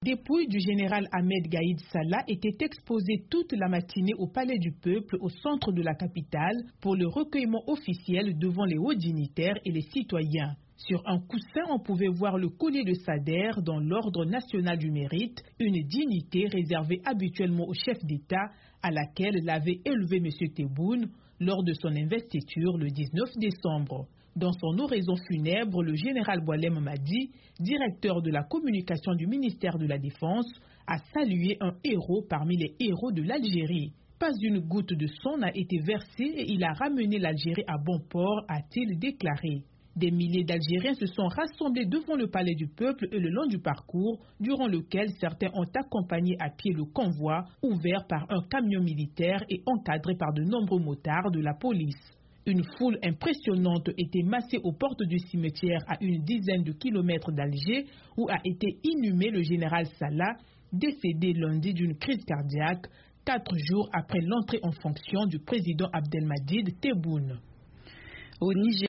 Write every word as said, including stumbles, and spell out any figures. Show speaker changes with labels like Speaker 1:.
Speaker 1: Les dépouilles du général Ahmed Gaïd Salah étaient exposées toute la matinée au Palais du Peuple, au centre de la capitale, pour le recueillement officiel devant les hauts dignitaires et les citoyens. Sur un coussin, on pouvait voir le collier de Sader dans l'Ordre national du mérite, une dignité réservée habituellement au chef d'État, à laquelle l'avait élevé M. Tebboune lors de son investiture le dix-neuf décembre. Dans son oraison funèbre, le général Boualem Madi, directeur de la communication du ministère de la Défense, a salué un héros parmi les héros de l'Algérie. Pas une goutte de sang n'a été versée et il a ramené l'Algérie à bon port, a-t-il déclaré. Des milliers d'Algériens se sont rassemblés devant le Palais du Peuple et le long du parcours, durant lequel certains ont accompagné à pied le convoi, ouvert par un camion militaire et encadré par de nombreux motards de la police. Une foule impressionnante était massée aux portes du cimetière à une dizaine de kilomètres d'Alger, où a été inhumé le général Salah, décédé lundi d'une crise cardiaque, quatre jours après l'entrée en fonction du président Abdelmadjid Tebboune.
Speaker 2: Au Niger.